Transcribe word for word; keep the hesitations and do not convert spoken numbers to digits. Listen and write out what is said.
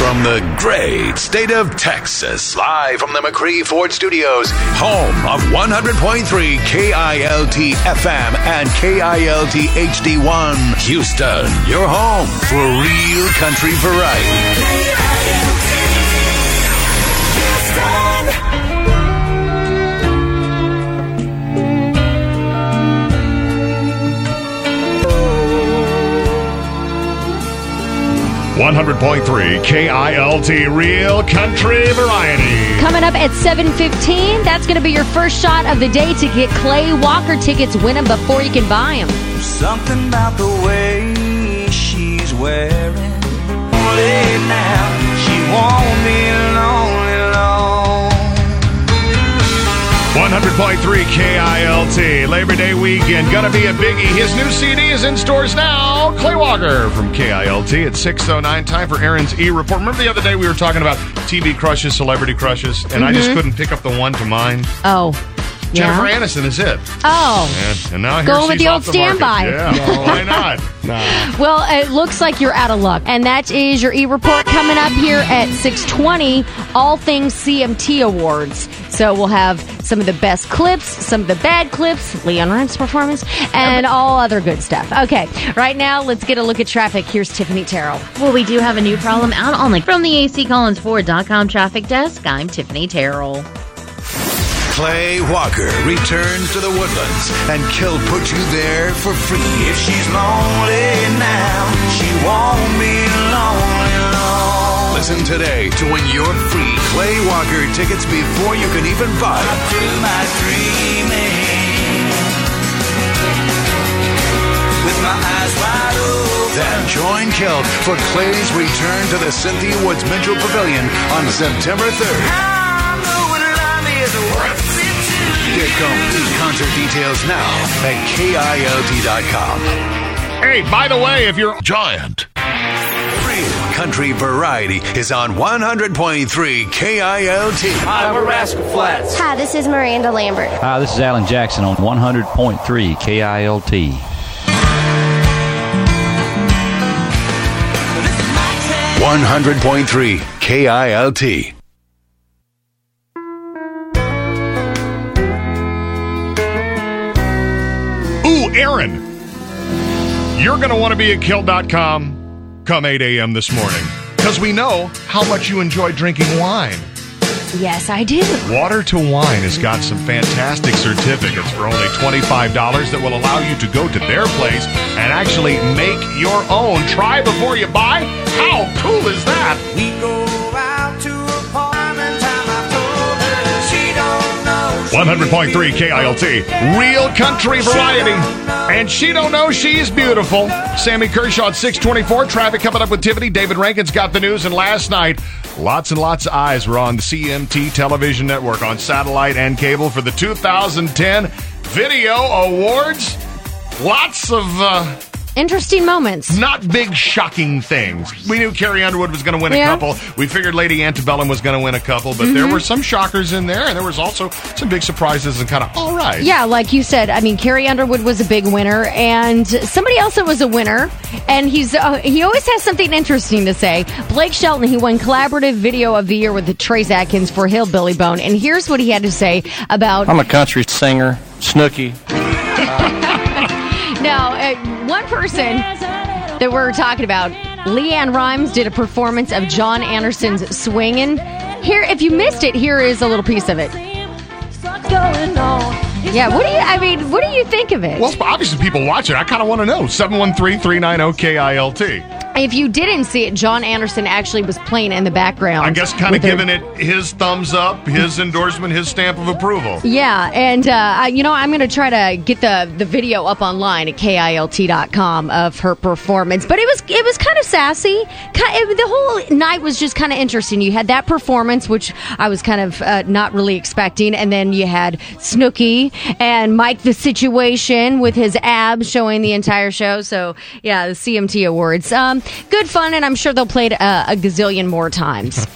from the great state of Texas, live from the McCree Ford Studios, home of one hundred point three K I L T F M and K I L T H D one, Houston, your home for real country variety. one hundred point three K I L T, Real Country Variety. Coming up at seven fifteen, that's going to be your first shot of the day to get Clay Walker tickets. Win them before you can buy them. Something about the way she's wearing. Late now, she won't be lonely long. one hundred point three K I L T, Labor Day weekend, gonna be a biggie. His new C D is in stores now. Clay Walker from K I L T at six oh nine. Time for Aaron's E-Report. Remember the other day we were talking about T V crushes, celebrity crushes, and mm-hmm. I just couldn't pick up the one to mind. Oh. Jennifer Yeah. Aniston is it. Oh. And, and now I hear Going she's with the off old the standby. market. Yeah, why not? Nah. Well, it looks like you're out of luck. And that is your E-Report coming up here at six twenty, all things C M T Awards. So we'll have some of the best clips, some of the bad clips, Leon Ryan's performance, and all other good stuff. Okay, right now, let's get a look at traffic. Here's Tiffany Terrell. Well, we do have a new problem out on the from the A C Collins Ford dot com traffic desk. I'm Tiffany Terrell. Clay Walker returns to the Woodlands, and he'll put you there for free. If she's lonely now, she won't be lonely long. Listen today to win your free Clay Walker tickets before you can even buy them. Through my dreaming, with my eyes wide open. Then join Kelt for Clay's return to the Cynthia Woods Mitchell Pavilion on September third. I know what love is worth. Get complete concert details now at K I L T dot com. Hey, by the way, if you're Giant, Real Country Variety is on one hundred point three K I L T. Hi, we're Rascal Flats. Hi, this is Miranda Lambert. Hi, this is Alan Jackson on one hundred point three K I L T. one hundred point three K I L T. Ooh, Aaron, you're going to want to be at Kill dot com come eight a.m. this morning, because we know how much you enjoy drinking wine. Yes, I do. Water to Wine has got some fantastic certificates for only twenty-five dollars that will allow you to go to their place and actually make your own. Try before you buy? How cool is that? We go out to a party time. I told her she don't know. one hundred point three K I L T, Real Country Variety. And she don't know she's beautiful. Sammy Kershaw at six twenty-four. Traffic coming up with Tiffany. David Rankin's got the news. And last night, lots and lots of eyes were on the C M T television network on satellite and cable for the two thousand ten Video Awards. Lots of uh, Interesting moments. not big, shocking things. We knew Carrie Underwood was going to win Yeah. a couple. We figured Lady Antebellum was going to win a couple. But there were some shockers in there. And there was also some big surprises and kind of, all right. Yeah, like you said, I mean, Carrie Underwood was a big winner, and somebody else that was a winner, and he's uh, he always has something interesting to say. Blake Shelton, he won Collaborative Video of the Year with Trace Atkins for Hillbilly Bone, and here's what he had to say about... I'm a country singer, Snooki. Now, uh, one person that we're talking about, Leanne Rimes, did a performance of John Anderson's Swingin'. Here, if you missed it, here is a little piece of it. Yeah, what do you, I mean, what do you think of it? Well, obviously people watch it. I kind of want to know. seven one three, three nine zero, K I L T. If you didn't see it, John Anderson actually was playing in the background. I guess kind of with giving her- it his thumbs up, his endorsement, his stamp of approval. Yeah, and uh, I, you know, I'm going to try to get the, the video up online at K I L T dot com of her performance. But it was it was kind of sassy. Kind it, the whole night was just kind of interesting. You had that performance, which I was kind of uh, not really expecting, and then you had Snooki and Mike the Situation with his abs showing the entire show. So yeah, the C M T Awards, um, good fun, and I'm sure they'll play it uh, a gazillion more times.